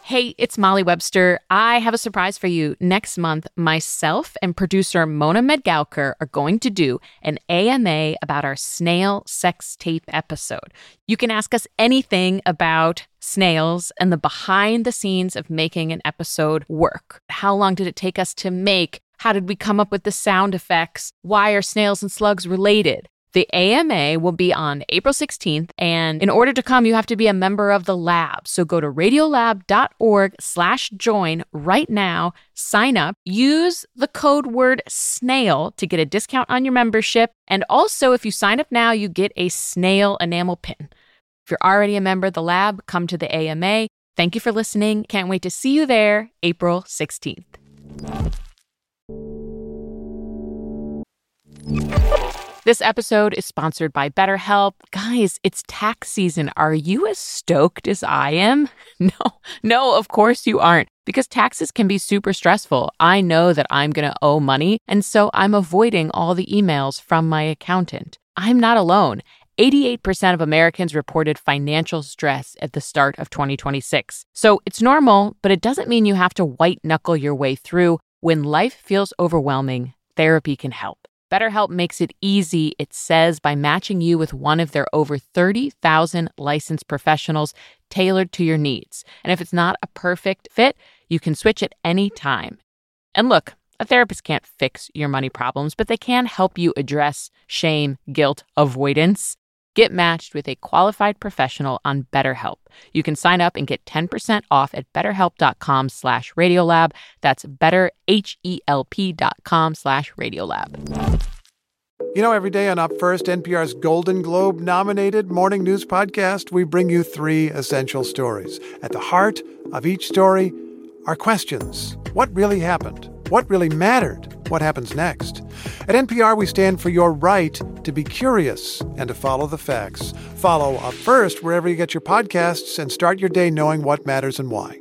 Hey, it's Molly Webster. I have a surprise for you. Next month, myself and producer Mona Medgalker are going to do an AMA about our snail sex tape episode. You can ask us anything about snails and the behind the scenes of making an episode work. How long did it take us to make? How did we come up with the sound effects? Why are snails and slugs related? The AMA will be on April 16th, and in order to come, you have to be a member of the lab. So go to radiolab.org/join right now, sign up, use the code word SNAIL to get a discount on your membership. And also, if you sign up now, you get a snail enamel pin. If you're already a member of the lab, come to the AMA. Thank you for listening. Can't wait to see you there, April 16th. This episode is sponsored by BetterHelp. Guys, it's tax season. Are you as stoked as I am? No, of course you aren't, because taxes can be super stressful. I know that I'm going to owe money, and so I'm avoiding all the emails from my accountant. I'm not alone. 88% of Americans reported financial stress at the start of 2026. So it's normal, but it doesn't mean you have to white-knuckle your way through. When life feels overwhelming, therapy can help. BetterHelp makes it easy, it says, by matching you with one of their over 30,000 licensed professionals tailored to your needs. And if it's not a perfect fit, you can switch at any time. And look, a therapist can't fix your money problems, but they can help you address shame, guilt, avoidance. Get matched with a qualified professional on BetterHelp. You can sign up and get 10% off at betterhelp.com/radiolab. That's betterhelp.com/radiolab. You know, every day on Up First, NPR's Golden Globe-nominated morning news podcast, we bring you 3 essential stories. At the heart of each story are questions. What really happened? What really mattered? What happens next? At NPR, we stand for your right to be curious and to follow the facts. Follow Up First wherever you get your podcasts and start your day knowing what matters and why.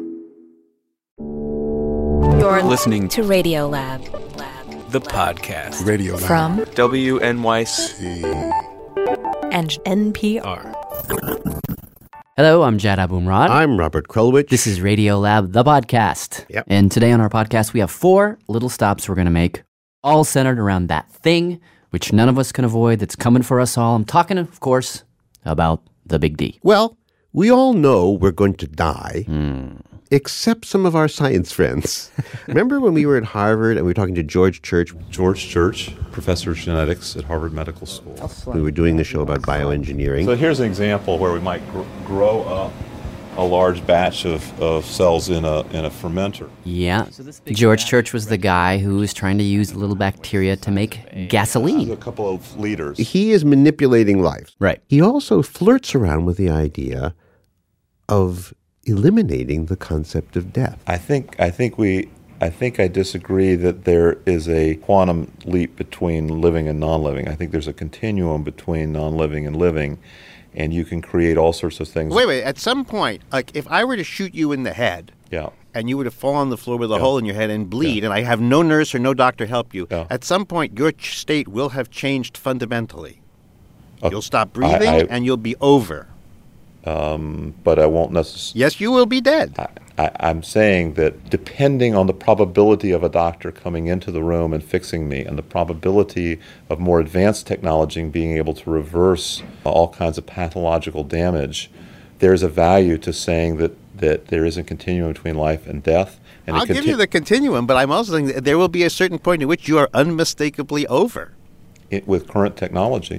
You're listening to Radiolab, the podcast. Radiolab. From WNYC and NPR. Hello, I'm Jad Abumrad. I'm Robert Krulwich. This is Radiolab, the podcast. Yep. And today on our podcast, we have 4 little stops we're going to make, all centered around that thing which none of us can avoid that's coming for us all. I'm talking, of course, about the Big D. Well, we all know we're going to die, except some of our science friends. Remember when we were at Harvard and we were talking to George Church? George Church, professor of genetics at Harvard Medical School. We were doing the show about bioengineering. So here's an example where we might grow up a large batch of cells in a fermenter. Yeah. George Church was the guy who was trying to use a little bacteria to make gasoline. A couple of liters. He is manipulating life. Right. He also flirts around with the idea of eliminating the concept of death. I think I disagree that there is a quantum leap between living and non-living. I think there's a continuum between non-living and living, and you can create all sorts of things. Wait. At some point, like if I were to shoot you in the head, Yeah. and you were to fall on the floor with a hole in your head and bleed, and I have no nurse or no doctor help you, at some point your state will have changed fundamentally. You'll stop breathing, and you'll be over. But I won't necessarily. Yes, you will be dead. I'm saying that depending on the probability of a doctor coming into the room and fixing me and the probability of more advanced technology being able to reverse all kinds of pathological damage, there's a value to saying that there is a continuum between life and death. And I'll give you the continuum, but I'm also saying that there will be a certain point at which you are unmistakably over. With current technology.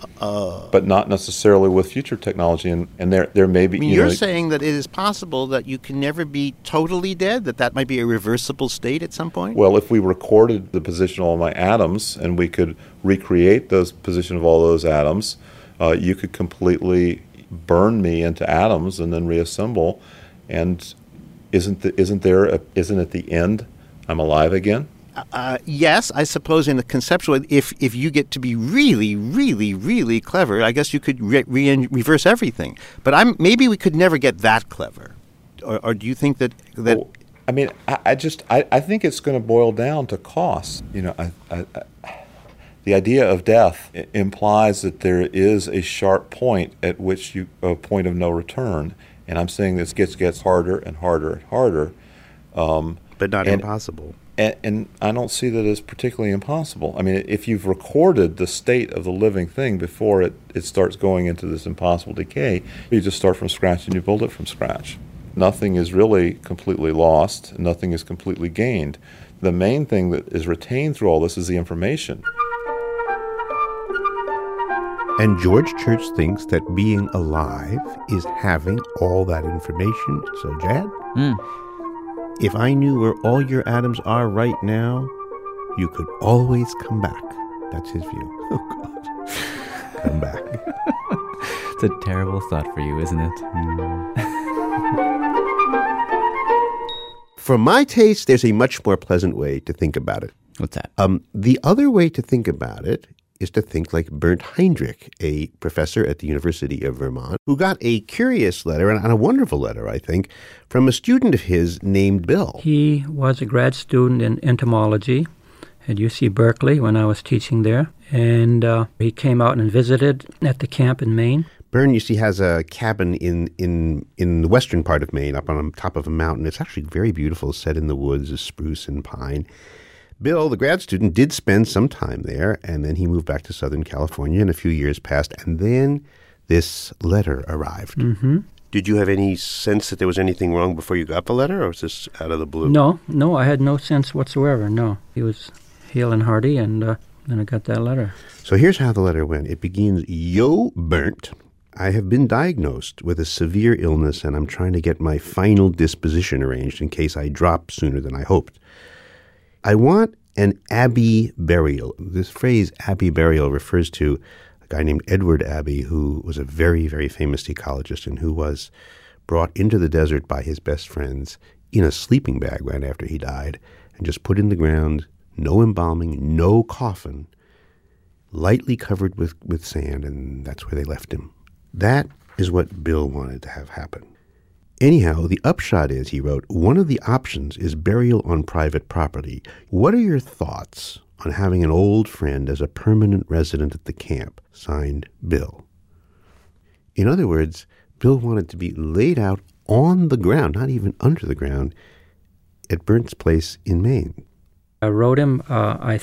But not necessarily with future technology, and there may be. You're saying that it is possible that you can never be totally dead, that might be a reversible state at some point? Well, if we recorded the position of all my atoms and we could recreate the position of all those atoms, you could completely burn me into atoms and then reassemble. And isn't it the end? I'm alive again. Yes, I suppose in a conceptual, if you get to be really, really, really clever, I guess you could reverse everything. But maybe we could never get that clever. Or do you think that? Well, I mean, I think it's going to boil down to cost. You know, the idea of death implies that there is a sharp point at which a point of no return. And I'm saying this gets harder and harder and harder. But not impossible. And I don't see that as particularly impossible. I mean, if you've recorded the state of the living thing before it starts going into this impossible decay, you just start from scratch and you build it from scratch. Nothing is really completely lost. Nothing is completely gained. The main thing that is retained through all this is the information. And George Church thinks that being alive is having all that information. So, Jad, if I knew where all your atoms are right now, you could always come back. That's his view. Oh, God. Come back. It's a terrible thought for you, isn't it? For my taste, there's a much more pleasant way to think about it. What's that? The other way to think about it is to think like Bernd Heinrich, a professor at the University of Vermont, who got a curious letter, and a wonderful letter, I think, from a student of his named Bill. He was a grad student in entomology at UC Berkeley when I was teaching there, and he came out and visited at the camp in Maine. Bernd, you see, has a cabin in the western part of Maine, up on top of a mountain. It's actually very beautiful, set in the woods of spruce and pine. Bill, the grad student, did spend some time there, and then he moved back to Southern California, and a few years passed, and then this letter arrived. Mm-hmm. Did you have any sense that there was anything wrong before you got the letter, or was this out of the blue? No, I had no sense whatsoever, no. He was hale and hearty, and then I got that letter. So here's how the letter went. It begins, Yo, Bernd, I have been diagnosed with a severe illness, and I'm trying to get my final disposition arranged in case I drop sooner than I hoped. I want an Abbey burial. This phrase, Abbey burial, refers to a guy named Edward Abbey, who was a very, very famous ecologist and who was brought into the desert by his best friends in a sleeping bag right after he died and just put in the ground, no embalming, no coffin, lightly covered with sand, and that's where they left him. That is what Bill wanted to have happen. Anyhow, the upshot is, he wrote, one of the options is burial on private property. What are your thoughts on having an old friend as a permanent resident at the camp? Signed, Bill. In other words, Bill wanted to be laid out on the ground, not even under the ground, at Bern's place in Maine. I wrote him, I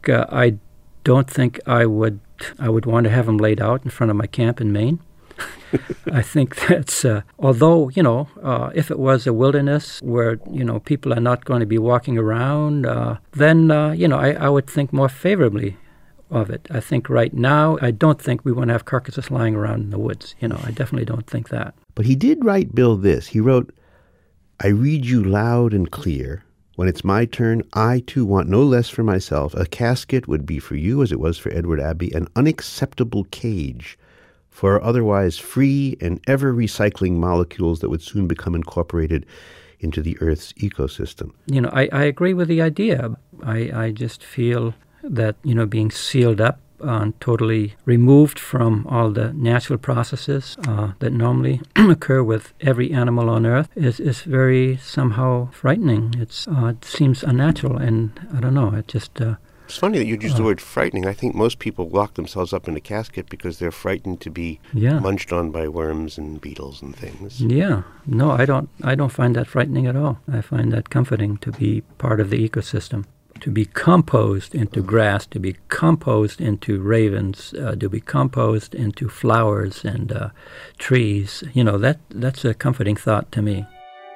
don't think I would want to have him laid out in front of my camp in Maine. I think that's, although, if it was a wilderness where, people are not going to be walking around, then, I would think more favorably of it. I think right now, I don't think we want to have carcasses lying around in the woods. I definitely don't think that. But he did write Bill this. He wrote, I read you loud and clear. When it's my turn, I too want no less for myself. A casket would be for you, as it was for Edward Abbey, an unacceptable cage for otherwise free and ever-recycling molecules that would soon become incorporated into the Earth's ecosystem. I agree with the idea. I just feel that, being sealed up, totally removed from all the natural processes that normally occur with every animal on Earth is very somehow frightening. It seems unnatural, and I don't know, it just... It's funny that you used the word frightening. I think most people lock themselves up in a casket because they're frightened to be munched on by worms and beetles and things. Yeah. No, I don't find that frightening at all. I find that comforting to be part of the ecosystem. To be composed into grass, to be composed into ravens, to be composed into flowers and trees. That's a comforting thought to me.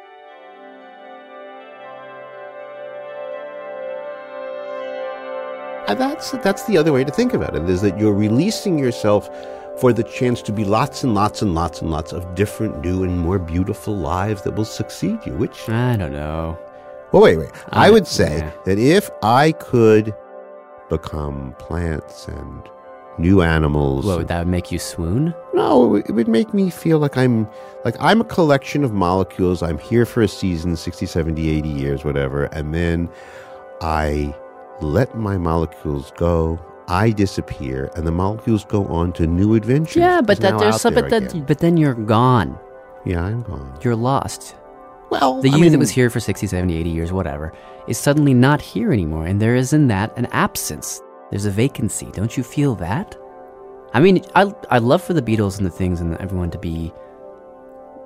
That's the other way to think about it, is that you're releasing yourself for the chance to be lots and lots and lots and lots of different, new, and more beautiful lives that will succeed you, which... I don't know. Well, wait. I would say that if I could become plants and new animals... What, would that make you swoon? No, it would make me feel like I'm a collection of molecules. I'm here for a season, 60, 70, 80 years, whatever, and then I let my molecules go, I disappear, and the molecules go on to new adventures. Yeah, but then you're gone. Yeah, I'm gone. You're lost. Well, the you that was here for 60, 70, 80 years, whatever, is suddenly not here anymore, and there is in that an absence. There's a vacancy. Don't you feel that? I mean, I love for the Beatles and the things and everyone to be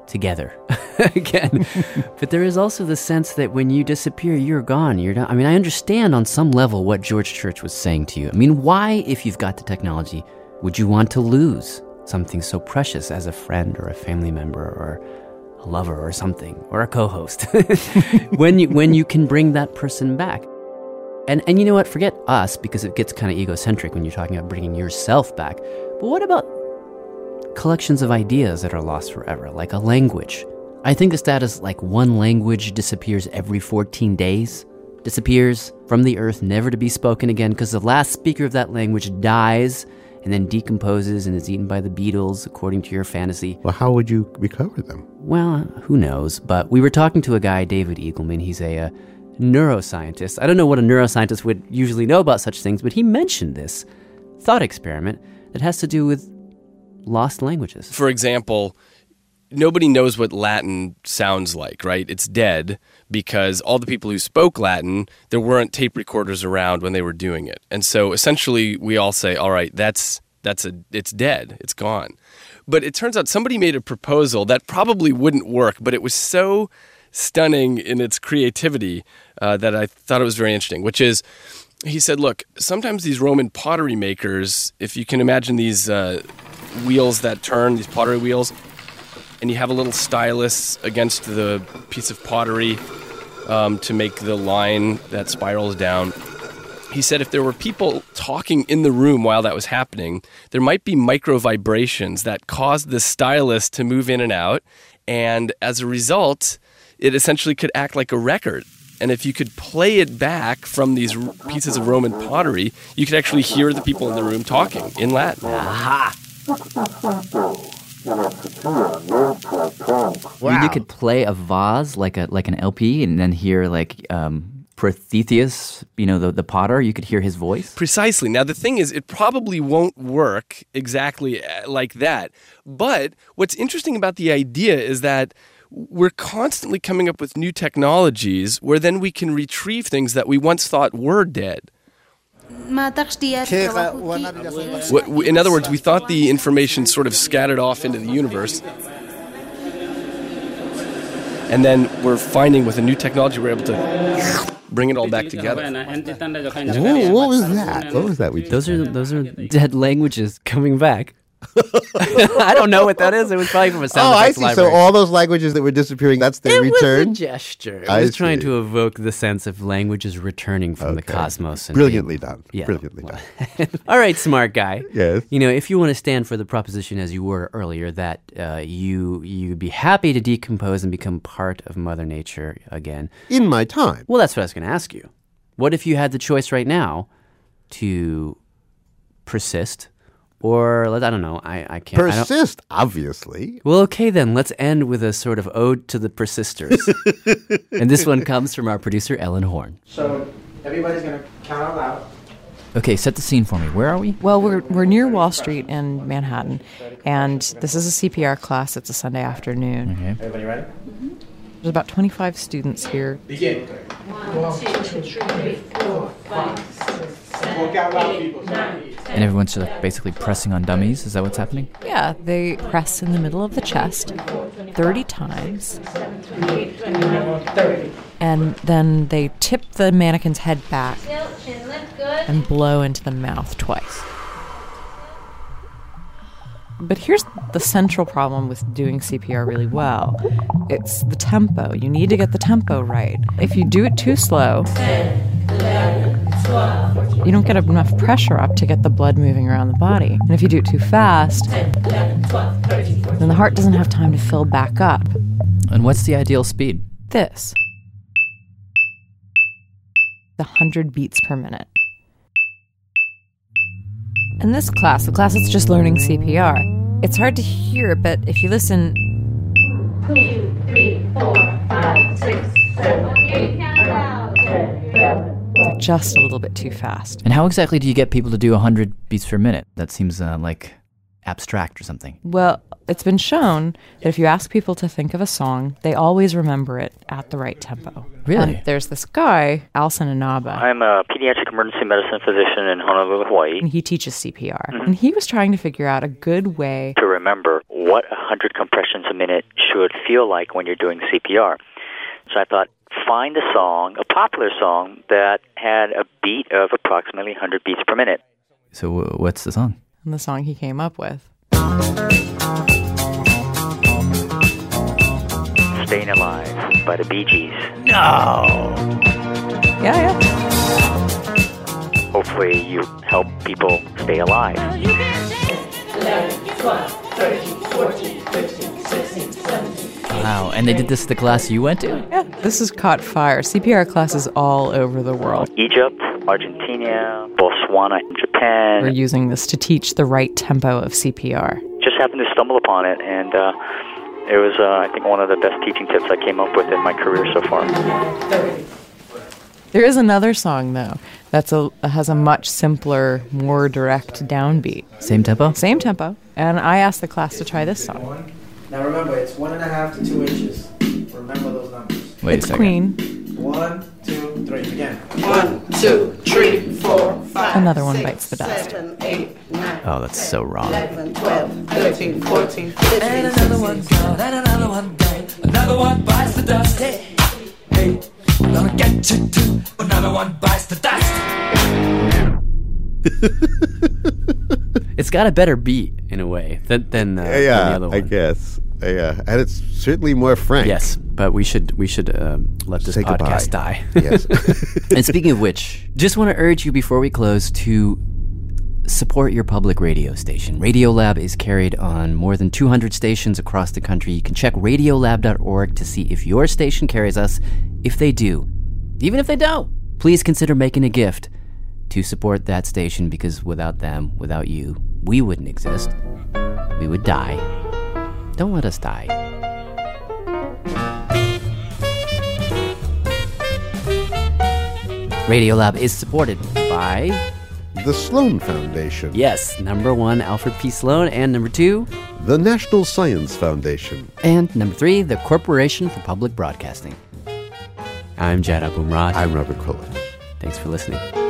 together again. But there is also the sense that when you disappear, you're gone. You're not. I mean, I understand on some level what George Church was saying to you. I mean, why, if you've got the technology, would you want to lose something so precious as a friend or a family member or a lover or something, or a co-host, when you can bring that person back? And you know what? Forget us, because it gets kind of egocentric when you're talking about bringing yourself back. But what about collections of ideas that are lost forever, like a language? I think the status like one language disappears every 14 days, disappears from the earth, never to be spoken again, because the last speaker of that language dies and then decomposes and is eaten by the beetles, according to your fantasy. Well, how would you recover them? Well, who knows? But we were talking to a guy, David Eagleman. He's a neuroscientist. I don't know what a neuroscientist would usually know about such things, but he mentioned this thought experiment that has to do with lost languages. For example, nobody knows what Latin sounds like, right? It's dead because all the people who spoke Latin, there weren't tape recorders around when they were doing it. And so essentially we all say, all right, it's dead, it's gone. But it turns out somebody made a proposal that probably wouldn't work, but it was so stunning in its creativity that I thought it was very interesting, which is, he said, look, sometimes these Roman pottery makers, if you can imagine these wheels that turn, these pottery wheels, and you have a little stylus against the piece of pottery to make the line that spirals down. He said if there were people talking in the room while that was happening, there might be micro vibrations that caused the stylus to move in and out, and as a result, it essentially could act like a record. And if you could play it back from these pieces of Roman pottery, you could actually hear the people in the room talking in Latin. Aha! Wow. You could play a vase like an LP and then hear like Prothetheus, the potter, you could hear his voice? Precisely. Now, the thing is, it probably won't work exactly like that. But what's interesting about the idea is that we're constantly coming up with new technologies where then we can retrieve things that we once thought were dead. In other words, we thought the information sort of scattered off into the universe. And then we're finding with a new technology, we're able to bring it all back together. Whoa, what was that? What was that? Those are dead languages coming back. I don't know what that is. It was probably from a sound effects library. So all those languages that were disappearing, that's their return? It was a gesture. I was trying to evoke the sense of languages returning from the cosmos. And Brilliantly done. Yeah. Brilliantly done. All right, smart guy. Yes. If you want to stand for the proposition as you were earlier that you'd be happy to decompose and become part of Mother Nature again. In my time. Well, that's what I was going to ask you. What if you had the choice right now to persist? Or, I don't know, I can't... Persist, obviously. Well, okay then, let's end with a sort of ode to the persisters. And this one comes from our producer, Ellen Horn. So, everybody's going to count out loud. Okay, set the scene for me. Where are we? Well, we're near Wall Street in Manhattan, and this is a CPR class. It's a Sunday afternoon. Okay. Everybody ready? Mm-hmm. There's about 25 students here. Begin. 1, 2, 3, 4, 5, 6, 7, walk out loud, people. 9, and everyone's just basically pressing on dummies? Is that what's happening? Yeah, they press in the middle of the chest 30 times. And then they tip the mannequin's head back and blow into the mouth twice. But here's the central problem with doing CPR really well. It's the tempo. You need to get the tempo right. If you do it too slow, you don't get enough pressure up to get the blood moving around the body. And if you do it too fast, then the heart doesn't have time to fill back up. And what's the ideal speed? This. 100 beats per minute. In this class, the class that's just learning CPR, it's hard to hear, but if you listen... 2, 3, 4, 5, 6, 7, 8, they're just a little bit too fast. And how exactly do you get people to do 100 beats per minute? That seems like abstract or something. Well, it's been shown that if you ask people to think of a song, they always remember it at the right tempo. Really? There's this guy, Alson Inaba. I'm a pediatric emergency medicine physician in Honolulu, Hawaii. And he teaches CPR. Mm-hmm. And he was trying to figure out a good way to remember what what 100 compressions a minute should feel like when you're doing CPR. So I thought, find a song, a popular song, that had a beat of approximately 100 beats per minute. So what's the song? And the song he came up with. Staying Alive by the Bee Gees. No! Yeah. Hopefully you help people stay alive. 11, 12, 13, 14, 15, 16, 17. Wow, and they did this at the class you went to? Yeah, this has caught fire. CPR classes all over the world. Egypt, Argentina, Botswana, Japan. We're using this to teach the right tempo of CPR. Just happened to stumble upon it, and it was, I think, one of the best teaching tips I came up with in my career so far. There is another song, though, that has a much simpler, more direct downbeat. Same tempo? Same tempo. And I asked the class to try this song. Now remember, it's 1.5 to 2 inches. Remember those numbers. Wait it's a second. Queen. 1, 2, 3. Again. 1, 2, 3, 4, 5. Another one bites the dust. 7, 8, 9. Oh, that's so wrong. 11, 12, 13, 14, 15. And another one gone, and another one gone. Another one bites the dust. Hey, hey, I'm gonna get you too. Another one bites the dust. It's got a better beat in a way than the other one. I guess. Yeah, and it's certainly more frank. Yes, but we should let this podcast die. Yes. And speaking of which, just want to urge you before we close to support your public radio station. Radiolab is carried on more than 200 stations across the country. You can check radiolab.org to see if your station carries us. If they do, even if they don't, please consider making a gift to support that station, because without them, without you, we wouldn't exist. We would die. Don't let us die. Radiolab is supported by the Sloan Foundation. Yes, number 1, Alfred P. Sloan, and number 2, the National Science Foundation. And number 3, the Corporation for Public Broadcasting. I'm Jad Abumrad. I'm Robert Krulak. Thanks for listening.